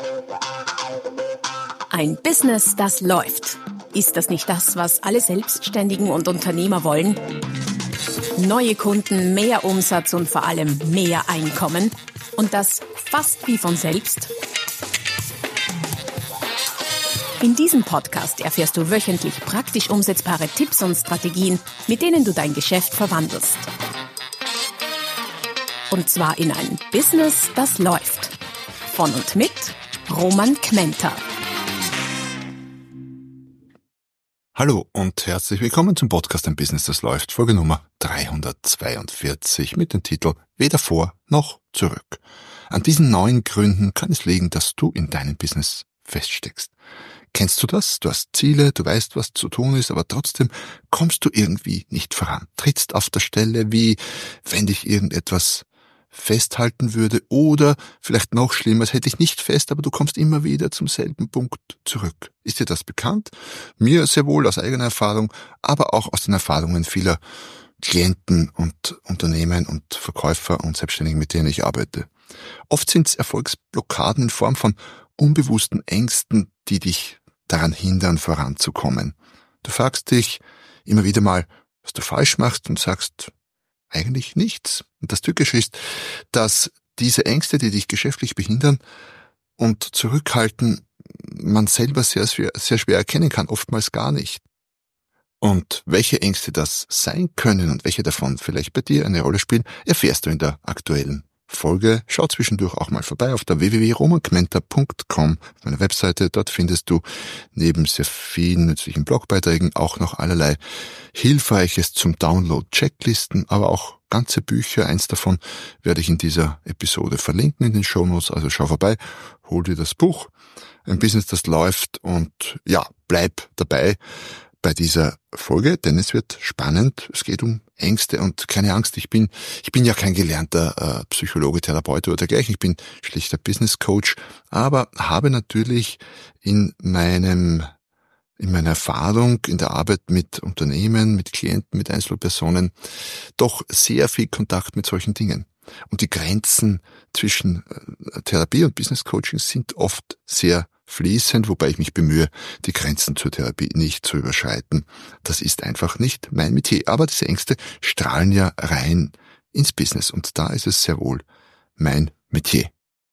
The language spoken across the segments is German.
Ein Business, das läuft. Ist das nicht das, was alle Selbstständigen und Unternehmer wollen? Neue Kunden, mehr Umsatz und vor allem mehr Einkommen. Und das fast wie von selbst? In diesem Podcast erfährst du wöchentlich praktisch umsetzbare Tipps und Strategien, mit denen du dein Geschäft verwandelst. Und zwar in ein Business, das läuft. Von und mit Roman Kmenter. Hallo und herzlich willkommen zum Podcast Ein Business, das läuft, Folge Nummer 342 mit dem Titel Weder vor noch zurück. An diesen 9 Gründen kann es liegen, dass du in deinem Business feststeckst. Kennst du das? Du hast Ziele, du weißt, was zu tun ist, aber trotzdem kommst du irgendwie nicht voran. Trittst auf der Stelle, wie wenn dich irgendetwas festhalten würde oder vielleicht noch schlimmer, es hält dich nicht fest, aber du kommst immer wieder zum selben Punkt zurück. Ist dir das bekannt? Mir sehr wohl aus eigener Erfahrung, aber auch aus den Erfahrungen vieler Klienten und Unternehmen und Verkäufer und Selbstständigen, mit denen ich arbeite. Oft sind es Erfolgsblockaden in Form von unbewussten Ängsten, die dich daran hindern, voranzukommen. Du fragst dich immer wieder mal, was du falsch machst und sagst, eigentlich nichts. Und das Tückische ist, dass diese Ängste, die dich geschäftlich behindern und zurückhalten, man selber sehr schwer erkennen kann, oftmals gar nicht. Und welche Ängste das sein können und welche davon vielleicht bei dir eine Rolle spielen, erfährst du in der aktuellen Folge. Schau zwischendurch auch mal vorbei auf der www.romankmenter.com, meine Webseite. Dort findest du neben sehr vielen nützlichen Blogbeiträgen auch noch allerlei Hilfreiches zum Download, Checklisten, aber auch ganze Bücher. Eins davon werde ich in dieser Episode verlinken in den Shownotes. Also schau vorbei, hol dir das Buch, ein Business, das läuft, und ja, bleib dabei bei dieser Folge, denn es wird spannend. Es geht um Ängste und keine Angst. Ich bin ja kein gelernter Psychologe, Therapeut oder dergleichen. Ich bin schlichter Business Coach, aber habe natürlich in meiner Erfahrung in der Arbeit mit Unternehmen, mit Klienten, mit Einzelpersonen doch sehr viel Kontakt mit solchen Dingen. Und die Grenzen zwischen Therapie und Business Coaching sind oft sehr fließend, wobei ich mich bemühe, die Grenzen zur Therapie nicht zu überschreiten. Das ist einfach nicht mein Metier. Aber diese Ängste strahlen ja rein ins Business und da ist es sehr wohl mein Metier.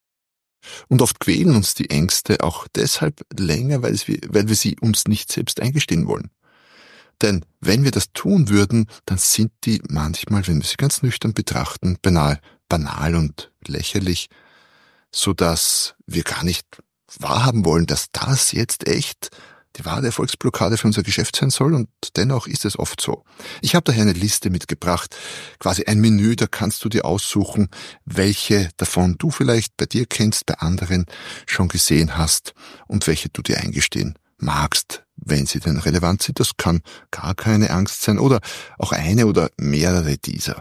Und oft quälen uns die Ängste auch deshalb länger, weil wir sie uns nicht selbst eingestehen wollen. Denn wenn wir das tun würden, dann sind die manchmal, wenn wir sie ganz nüchtern betrachten, beinahe banal und lächerlich, so dass wir gar nicht wahrhaben wollen, dass das jetzt echt die wahre Erfolgsblockade für unser Geschäft sein soll, und dennoch ist es oft so. Ich habe daher eine Liste mitgebracht, quasi ein Menü, da kannst du dir aussuchen, welche davon du vielleicht bei dir kennst, bei anderen schon gesehen hast und welche du dir eingestehen magst, wenn sie denn relevant sind. Das kann gar keine Angst sein oder auch eine oder mehrere dieser.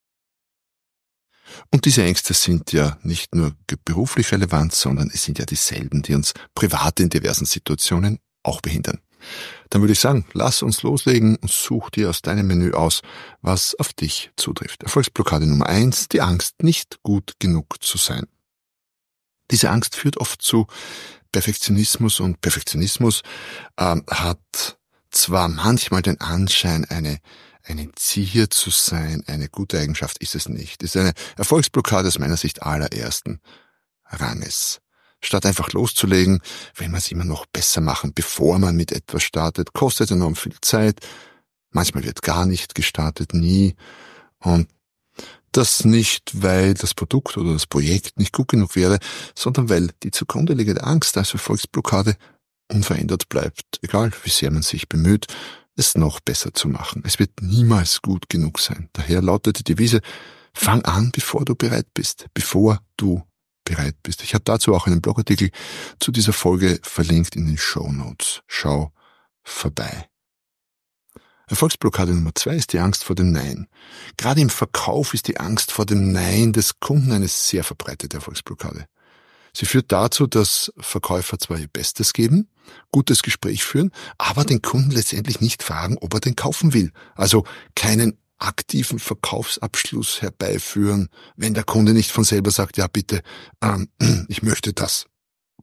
Und diese Ängste sind ja nicht nur beruflich relevant, sondern es sind ja dieselben, die uns privat in diversen Situationen auch behindern. Dann würde ich sagen, lass uns loslegen und such dir aus deinem Menü aus, was auf dich zutrifft. Erfolgsblockade Nummer 1, die Angst, nicht gut genug zu sein. Diese Angst führt oft zu Perfektionismus, und Perfektionismus hat zwar manchmal den Anschein, eine Erzieher zu sein, eine gute Eigenschaft ist es nicht. Es ist eine Erfolgsblockade aus meiner Sicht allerersten Ranges. Statt einfach loszulegen, will man es immer noch besser machen, bevor man mit etwas startet, kostet enorm viel Zeit. Manchmal wird gar nicht gestartet, nie. Und das nicht, weil das Produkt oder das Projekt nicht gut genug wäre, sondern weil die zugrunde liegende Angst als Erfolgsblockade unverändert bleibt, egal wie sehr man sich bemüht, es noch besser zu machen. Es wird niemals gut genug sein. Daher lautet die Devise, fang an, bevor du bereit bist. Ich habe dazu auch einen Blogartikel zu dieser Folge verlinkt in den Shownotes. Schau vorbei. Erfolgsblockade Nummer 2 ist die Angst vor dem Nein. Gerade im Verkauf ist die Angst vor dem Nein des Kunden eine sehr verbreitete Erfolgsblockade. Sie führt dazu, dass Verkäufer zwar ihr Bestes geben, gutes Gespräch führen, aber den Kunden letztendlich nicht fragen, ob er den kaufen will. Also keinen aktiven Verkaufsabschluss herbeiführen, wenn der Kunde nicht von selber sagt, ja bitte, ich möchte das.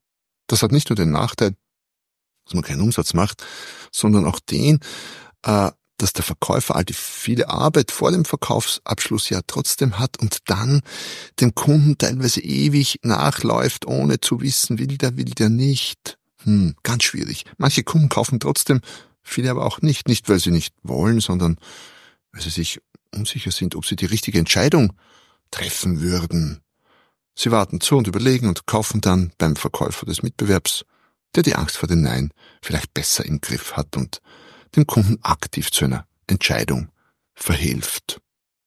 Das hat nicht nur den Nachteil, dass man keinen Umsatz macht, sondern auch den, dass der Verkäufer all die viele Arbeit vor dem Verkaufsabschluss ja trotzdem hat und dann dem Kunden teilweise ewig nachläuft, ohne zu wissen, will der nicht. Ganz schwierig. Manche Kunden kaufen trotzdem, viele aber auch nicht. Nicht, weil sie nicht wollen, sondern weil sie sich unsicher sind, ob sie die richtige Entscheidung treffen würden. Sie warten zu und überlegen und kaufen dann beim Verkäufer des Mitbewerbs, der die Angst vor dem Nein vielleicht besser im Griff hat und dem Kunden aktiv zu einer Entscheidung verhilft.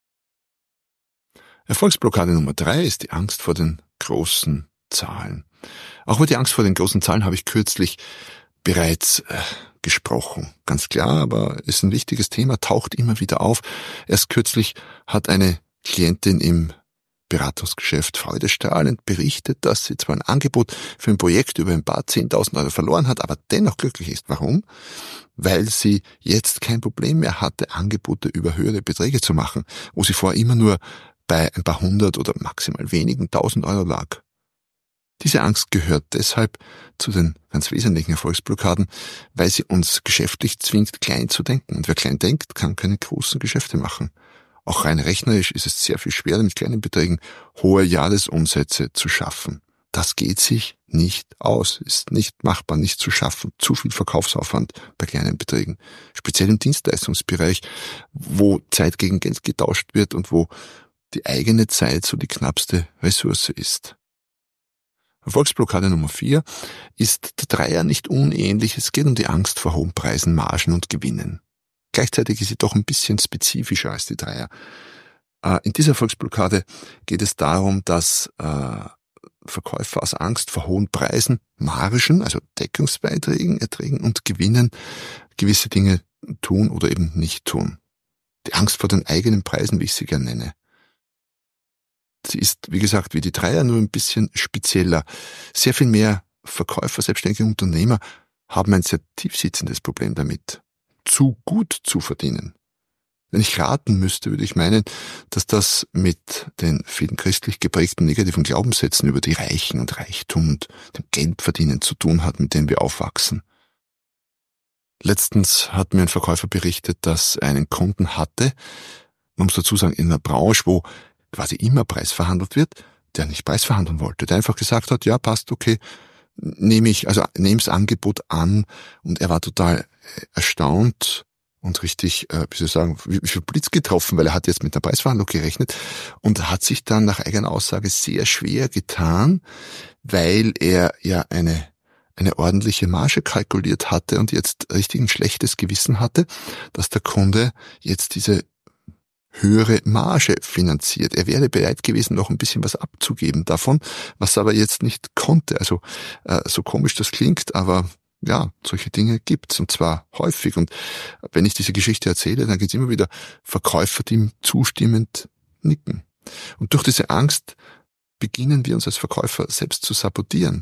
Erfolgsblockade Nummer 3 ist die Angst vor den großen Zahlen. Auch über die Angst vor den großen Zahlen habe ich kürzlich bereits gesprochen. Ganz klar, aber ist ein wichtiges Thema, taucht immer wieder auf. Erst kürzlich hat eine Klientin im Beratungsgeschäft freudestrahlend berichtet, dass sie zwar ein Angebot für ein Projekt über ein paar 10.000 Euro verloren hat, aber dennoch glücklich ist. Warum? Weil sie jetzt kein Problem mehr hatte, Angebote über höhere Beträge zu machen, wo sie vorher immer nur bei ein paar hundert oder maximal wenigen tausend Euro lag. Diese Angst gehört deshalb zu den ganz wesentlichen Erfolgsblockaden, weil sie uns geschäftlich zwingt, klein zu denken. Und wer klein denkt, kann keine großen Geschäfte machen. Auch rein rechnerisch ist es sehr viel schwerer, mit kleinen Beträgen hohe Jahresumsätze zu schaffen. Das geht sich nicht aus, ist nicht machbar, nicht zu schaffen. Zu viel Verkaufsaufwand bei kleinen Beträgen. Speziell im Dienstleistungsbereich, wo Zeit gegen Geld getauscht wird und wo die eigene Zeit so die knappste Ressource ist. Erfolgsblockade Nummer 4 ist der Dreier nicht unähnlich. Es geht um die Angst vor hohen Preisen, Margen und Gewinnen. Gleichzeitig ist sie doch ein bisschen spezifischer als die Dreier. In dieser Erfolgsblockade geht es darum, dass Verkäufer aus Angst vor hohen Preisen, Margen, also Deckungsbeiträgen, Erträgen und Gewinnen gewisse Dinge tun oder eben nicht tun. Die Angst vor den eigenen Preisen, wie ich sie gerne nenne. Sie ist, wie gesagt, wie die Dreier, nur ein bisschen spezieller. Sehr viel mehr Verkäufer, selbstständige Unternehmer haben ein sehr tiefsitzendes Problem damit, zu gut zu verdienen. Wenn ich raten müsste, würde ich meinen, dass das mit den vielen christlich geprägten negativen Glaubenssätzen über die Reichen und Reichtum und dem Geldverdienen zu tun hat, mit denen wir aufwachsen. Letztens hat mir ein Verkäufer berichtet, dass er einen Kunden hatte, man muss dazu sagen, in einer Branche, wo quasi immer Preis verhandelt wird, der nicht Preis verhandeln wollte, der einfach gesagt hat, ja, passt, okay, nehm's Angebot an, und er war total erstaunt und richtig, wie viel Blitz getroffen, weil er hat jetzt mit der Preisverhandlung gerechnet und hat sich dann nach eigener Aussage sehr schwer getan, weil er ja eine ordentliche Marge kalkuliert hatte und jetzt richtig ein schlechtes Gewissen hatte, dass der Kunde jetzt diese höhere Marge finanziert. Er wäre bereit gewesen, noch ein bisschen was abzugeben davon, was er aber jetzt nicht konnte. Also so komisch das klingt, aber ja, solche Dinge gibt's, und zwar häufig. Und wenn ich diese Geschichte erzähle, dann gibt's immer wieder Verkäufer, die ihm zustimmend nicken. Und durch diese Angst beginnen wir uns als Verkäufer selbst zu sabotieren,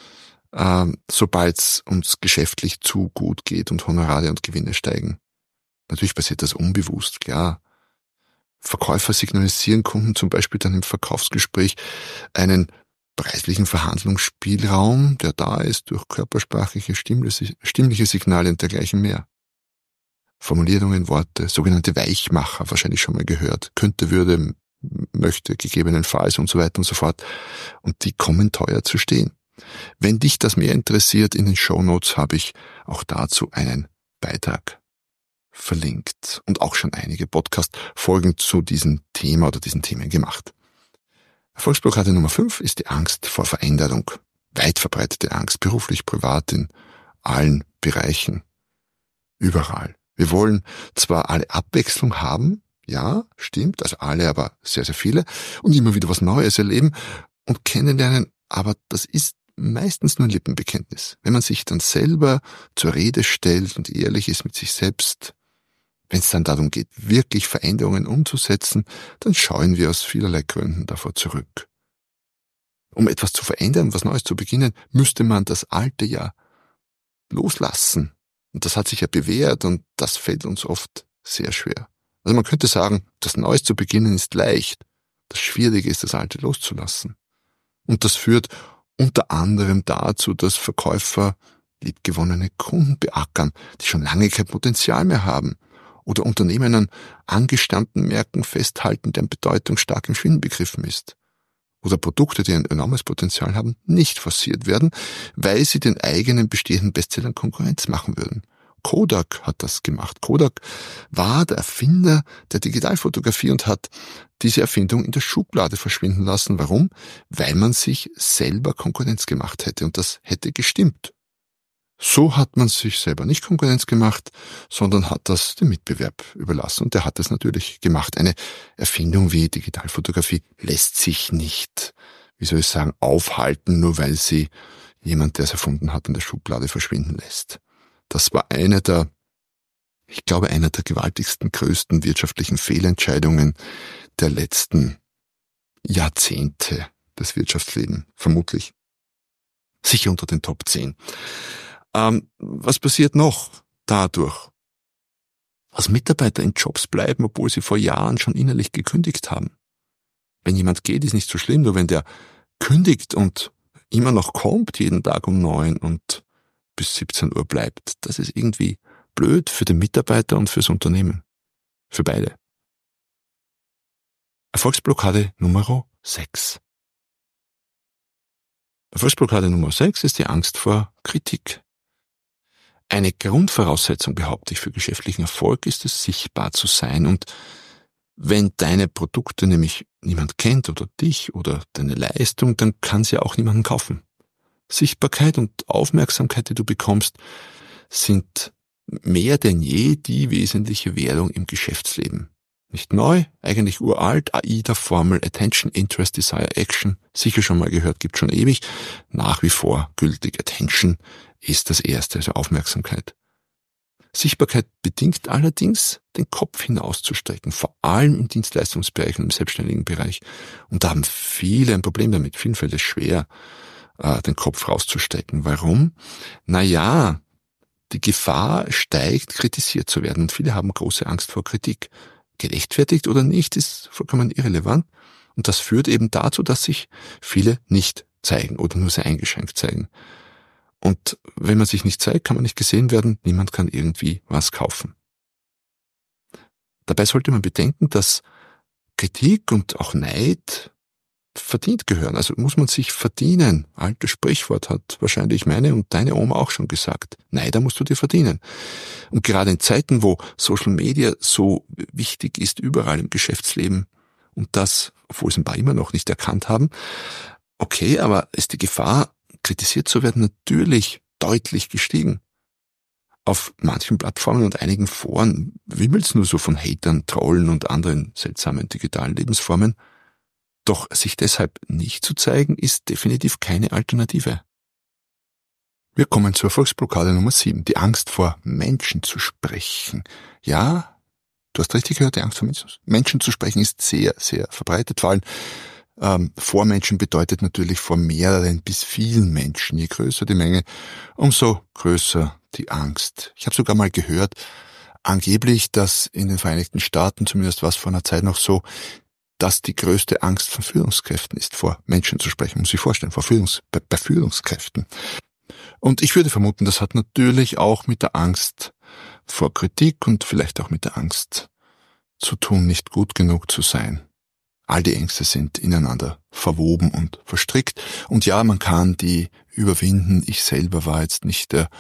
sobald es uns geschäftlich zu gut geht und Honorare und Gewinne steigen. Natürlich passiert das unbewusst, klar. Verkäufer signalisieren Kunden zum Beispiel dann im Verkaufsgespräch einen preislichen Verhandlungsspielraum, der da ist durch körpersprachliche, stimmliche Signale und dergleichen mehr. Formulierungen, Worte, sogenannte Weichmacher, wahrscheinlich schon mal gehört, könnte, würde, möchte, gegebenenfalls und so weiter und so fort. Und die kommen teuer zu stehen. Wenn dich das mehr interessiert, in den Shownotes habe ich auch dazu einen Beitrag verlinkt und auch schon einige Podcast-Folgen zu diesem Thema oder diesen Themen gemacht. Erfolgsblockade Nummer 5 ist die Angst vor Veränderung. Weit verbreitete Angst, beruflich, privat, in allen Bereichen, überall. Wir wollen zwar alle Abwechslung haben, ja, stimmt, also alle, aber sehr, sehr viele, und immer wieder was Neues erleben und kennenlernen, aber das ist meistens nur ein Lippenbekenntnis. Wenn man sich dann selber zur Rede stellt und ehrlich ist mit sich selbst, wenn es dann darum geht, wirklich Veränderungen umzusetzen, dann scheuen wir aus vielerlei Gründen davor zurück. Um etwas zu verändern, was Neues zu beginnen, müsste man das Alte ja loslassen. Und das hat sich ja bewährt und das fällt uns oft sehr schwer. Also man könnte sagen, das Neues zu beginnen ist leicht. Das Schwierige ist, das Alte loszulassen. Und das führt unter anderem dazu, dass Verkäufer liebgewonnene Kunden beackern, die schon lange kein Potenzial mehr haben, oder Unternehmen an angestammten Märkten festhalten, deren Bedeutung stark im Schwinden begriffen ist. Oder Produkte, die ein enormes Potenzial haben, nicht forciert werden, weil sie den eigenen bestehenden Bestsellern Konkurrenz machen würden. Kodak hat das gemacht. Kodak war der Erfinder der Digitalfotografie und hat diese Erfindung in der Schublade verschwinden lassen. Warum? Weil man sich selber Konkurrenz gemacht hätte und das hätte gestimmt. So hat man sich selber nicht Konkurrenz gemacht, sondern hat das dem Mitbewerb überlassen. Und der hat es natürlich gemacht. Eine Erfindung wie Digitalfotografie lässt sich nicht, aufhalten, nur weil sie jemand, der es erfunden hat, in der Schublade verschwinden lässt. Das war einer der gewaltigsten, größten wirtschaftlichen Fehlentscheidungen der letzten Jahrzehnte des Wirtschaftslebens, vermutlich. Sicher unter den Top 10. Was passiert noch dadurch? Dass Mitarbeiter in Jobs bleiben, obwohl sie vor Jahren schon innerlich gekündigt haben. Wenn jemand geht, ist nicht so schlimm, nur wenn der kündigt und immer noch kommt, jeden Tag um 9 und bis 17 Uhr bleibt, das ist irgendwie blöd für den Mitarbeiter und fürs Unternehmen. Für beide. Erfolgsblockade Nummer 6. Erfolgsblockade Nummer 6 ist die Angst vor Kritik. Eine Grundvoraussetzung, behaupte ich, für geschäftlichen Erfolg ist es, sichtbar zu sein. Und wenn deine Produkte nämlich niemand kennt oder dich oder deine Leistung, dann kann sie auch niemanden kaufen. Sichtbarkeit und Aufmerksamkeit, die du bekommst, sind mehr denn je die wesentliche Währung im Geschäftsleben. Nicht neu, eigentlich uralt, AIDA-Formel, Attention, Interest, Desire, Action, sicher schon mal gehört, gibt schon ewig, nach wie vor gültig. Attention ist das Erste, also Aufmerksamkeit. Sichtbarkeit bedingt allerdings, den Kopf hinauszustrecken, vor allem im Dienstleistungsbereich und im selbstständigen Bereich. Und da haben viele ein Problem damit, vielen fällt es schwer, den Kopf rauszustrecken. Warum? Naja, die Gefahr steigt, kritisiert zu werden. Und viele haben große Angst vor Kritik. Gerechtfertigt oder nicht, ist vollkommen irrelevant. Und das führt eben dazu, dass sich viele nicht zeigen oder nur sehr eingeschränkt zeigen. Und wenn man sich nicht zeigt, kann man nicht gesehen werden, niemand kann irgendwie was kaufen. Dabei sollte man bedenken, dass Kritik und auch Neid verdient gehören. Also muss man sich verdienen. Altes Sprichwort hat wahrscheinlich meine und deine Oma auch schon gesagt. Neider musst du dir verdienen. Und gerade in Zeiten, wo Social Media so wichtig ist, überall im Geschäftsleben, und das, obwohl es ein paar immer noch nicht erkannt haben, okay, aber ist die Gefahr, kritisiert zu werden, natürlich deutlich gestiegen. Auf manchen Plattformen und einigen Foren wimmelt's nur so von Hatern, Trollen und anderen seltsamen digitalen Lebensformen. Doch sich deshalb nicht zu zeigen, ist definitiv keine Alternative. Wir kommen zur Erfolgsblockade Nummer 7, die Angst vor Menschen zu sprechen. Ja, du hast richtig gehört, die Angst vor Menschen zu sprechen ist sehr, sehr verbreitet. Vor allem vor Menschen bedeutet natürlich vor mehreren bis vielen Menschen. Je größer die Menge, umso größer die Angst. Ich habe sogar mal gehört, angeblich, dass in den Vereinigten Staaten, zumindest war es vor einer Zeit noch so, dass die größte Angst von Führungskräften ist, vor Menschen zu sprechen. Muss ich vorstellen, bei Führungskräften. Und ich würde vermuten, das hat natürlich auch mit der Angst vor Kritik und vielleicht auch mit der Angst zu tun, nicht gut genug zu sein. All die Ängste sind ineinander verwoben und verstrickt. Und ja, man kann die überwinden. Ich selber war jetzt nicht der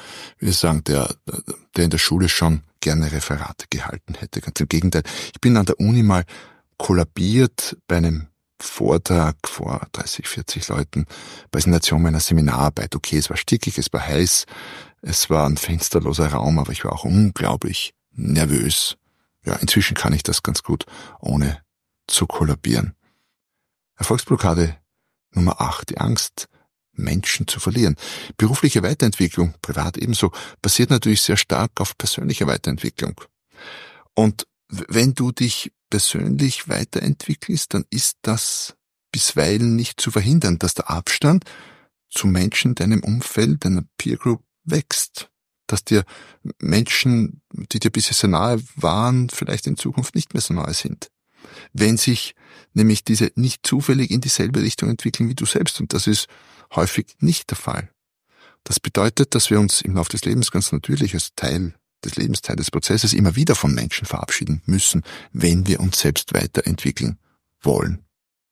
in der Schule schon gerne Referate gehalten hätte. Ganz im Gegenteil. Ich bin an der Uni mal kollabiert bei einem Vortrag vor 30, 40 Leuten, Präsentation meiner Seminararbeit. Okay, es war stickig, es war heiß, es war ein fensterloser Raum, aber ich war auch unglaublich nervös. Ja, inzwischen kann ich das ganz gut, ohne zu kollabieren. Erfolgsblockade Nummer 8, die Angst, Menschen zu verlieren. Berufliche Weiterentwicklung, privat ebenso, basiert natürlich sehr stark auf persönlicher Weiterentwicklung. Und wenn du dich persönlich weiterentwickelst, dann ist das bisweilen nicht zu verhindern, dass der Abstand zu Menschen in deinem Umfeld, deiner Peer Group wächst. Dass dir Menschen, die dir bisher sehr nahe waren, vielleicht in Zukunft nicht mehr so nahe sind. Wenn sich nämlich diese nicht zufällig in dieselbe Richtung entwickeln wie du selbst, und das ist häufig nicht der Fall. Das bedeutet, dass wir uns im Laufe des Lebens ganz natürlich als Teil des Lebens, Teil des Prozesses immer wieder von Menschen verabschieden müssen, wenn wir uns selbst weiterentwickeln wollen.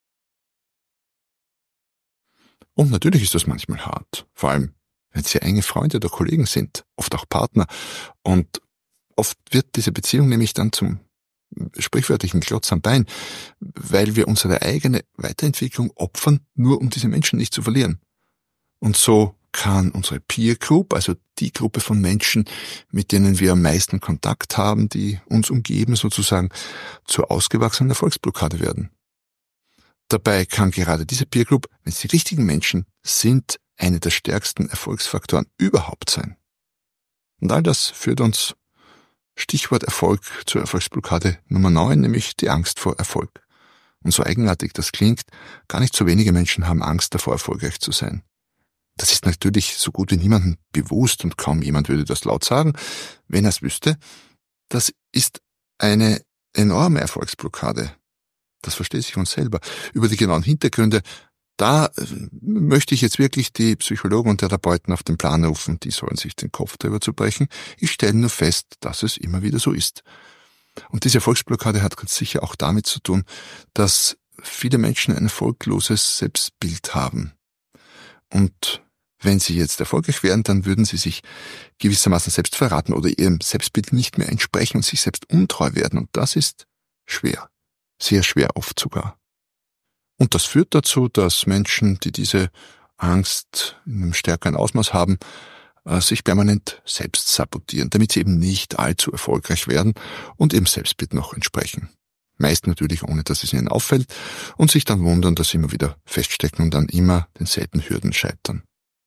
Und natürlich ist das manchmal hart, vor allem wenn es sehr enge Freunde oder Kollegen sind, oft auch Partner. Und oft wird diese Beziehung nämlich dann zum sprichwörtlichen Klotz am Bein, weil wir unsere eigene Weiterentwicklung opfern, nur um diese Menschen nicht zu verlieren. Und so kann unsere Peer Group, also die Gruppe von Menschen, mit denen wir am meisten Kontakt haben, die uns umgeben, sozusagen zur ausgewachsenen Erfolgsblockade werden. Dabei kann gerade diese Peer Group, wenn es die richtigen Menschen sind, eine der stärksten Erfolgsfaktoren überhaupt sein. Und all das führt uns, Stichwort Erfolg, zur Erfolgsblockade Nummer 9, nämlich die Angst vor Erfolg. Und so eigenartig das klingt, gar nicht so wenige Menschen haben Angst davor, erfolgreich zu sein. Das ist natürlich so gut wie niemandem bewusst und kaum jemand würde das laut sagen, wenn er es wüsste. Das ist eine enorme Erfolgsblockade. Das versteht sich von selber. Über die genauen Hintergründe, da möchte ich jetzt wirklich die Psychologen und Therapeuten auf den Plan rufen, die sollen sich den Kopf darüber zu brechen. Ich stelle nur fest, dass es immer wieder so ist. Und diese Erfolgsblockade hat ganz sicher auch damit zu tun, dass viele Menschen ein erfolgloses Selbstbild haben. Und wenn sie jetzt erfolgreich wären, dann würden sie sich gewissermaßen selbst verraten oder ihrem Selbstbild nicht mehr entsprechen und sich selbst untreu werden. Und das ist schwer. Sehr schwer oft sogar. Und das führt dazu, dass Menschen, die diese Angst in einem stärkeren Ausmaß haben, sich permanent selbst sabotieren, damit sie eben nicht allzu erfolgreich werden und ihrem Selbstbild noch entsprechen. Meist natürlich, ohne dass es ihnen auffällt und sich dann wundern, dass sie immer wieder feststecken und dann immer denselben Hürden scheitern.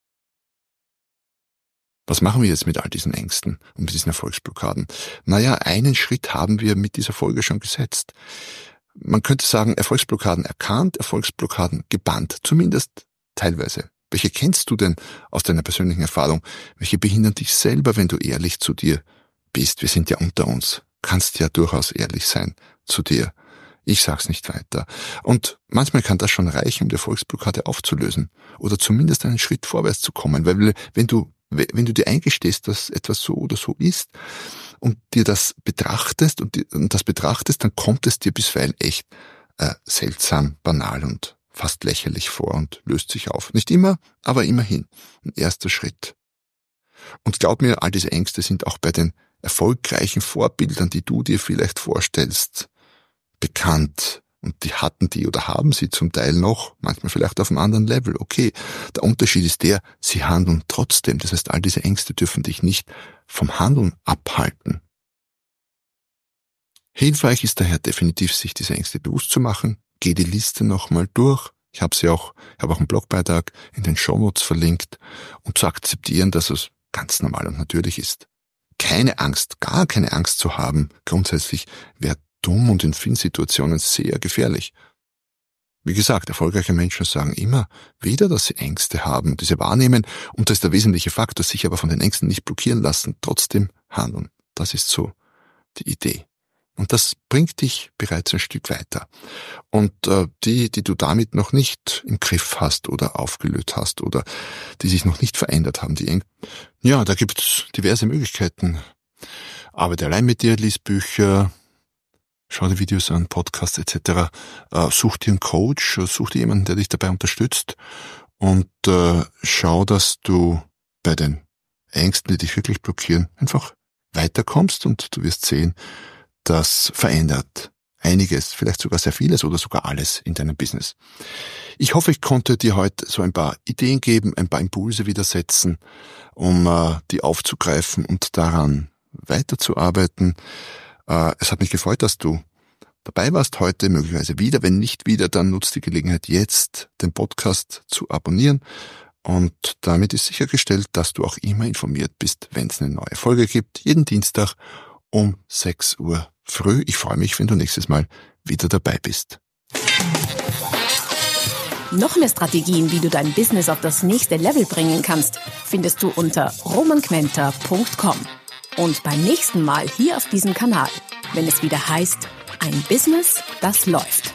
Was machen wir jetzt mit all diesen Ängsten und mit diesen Erfolgsblockaden? Naja, einen Schritt haben wir mit dieser Folge schon gesetzt. Man könnte sagen, Erfolgsblockaden erkannt, Erfolgsblockaden gebannt, zumindest teilweise. Welche kennst du denn aus deiner persönlichen Erfahrung? Welche behindern dich selber, wenn du ehrlich zu dir bist? Wir sind ja unter uns. Kannst ja durchaus ehrlich sein zu dir. Ich sag's nicht weiter. Und manchmal kann das schon reichen, um die Erfolgsblockade aufzulösen oder zumindest einen Schritt vorwärts zu kommen, weil wenn du dir eingestehst, dass etwas so oder so ist und dir das betrachtest dann kommt es dir bisweilen echt seltsam, banal und fast lächerlich vor und löst sich auf. Nicht immer, aber immerhin ein erster Schritt. Und glaub mir, all diese Ängste sind auch bei den erfolgreichen Vorbildern, die du dir vielleicht vorstellst, bekannt. Und die hatten die oder haben sie zum Teil noch, manchmal vielleicht auf einem anderen Level. Okay, der Unterschied ist der, sie handeln trotzdem. Das heißt, all diese Ängste dürfen dich nicht vom Handeln abhalten. Hilfreich ist daher definitiv, sich diese Ängste bewusst zu machen. Geh die Liste nochmal durch. Ich habe auch einen Blogbeitrag in den Shownotes verlinkt, um zu akzeptieren, dass es ganz normal und natürlich ist. Keine Angst, gar keine Angst zu haben, grundsätzlich wäre dumm und in vielen Situationen sehr gefährlich. Wie gesagt, erfolgreiche Menschen sagen immer wieder, dass sie Ängste haben, diese wahrnehmen und das ist der wesentliche Faktor, sich aber von den Ängsten nicht blockieren lassen, trotzdem handeln. Das ist so die Idee. Und das bringt dich bereits ein Stück weiter. Und die du damit noch nicht im Griff hast oder aufgelöst hast oder die sich noch nicht verändert haben, da gibt's diverse Möglichkeiten. Arbeite allein mit dir, lies Bücher, schau dir Videos an, Podcasts etc. Such dir einen Coach, such dir jemanden, der dich dabei unterstützt und schau, dass du bei den Ängsten, die dich wirklich blockieren, einfach weiterkommst und du wirst sehen, das verändert einiges, vielleicht sogar sehr vieles oder sogar alles in deinem Business. Ich hoffe, ich konnte dir heute so ein paar Ideen geben, ein paar Impulse wieder setzen, um die aufzugreifen und daran weiterzuarbeiten. Es hat mich gefreut, dass du dabei warst heute, möglicherweise wieder. Wenn nicht wieder, dann nutzt die Gelegenheit jetzt, den Podcast zu abonnieren. Und damit ist sichergestellt, dass du auch immer informiert bist, wenn es eine neue Folge gibt. Jeden Dienstag um 6 Uhr früh. Ich freue mich, wenn du nächstes Mal wieder dabei bist. Noch mehr Strategien, wie du dein Business auf das nächste Level bringen kannst, findest du unter romanquenter.com. Und beim nächsten Mal hier auf diesem Kanal, wenn es wieder heißt, ein Business, das läuft.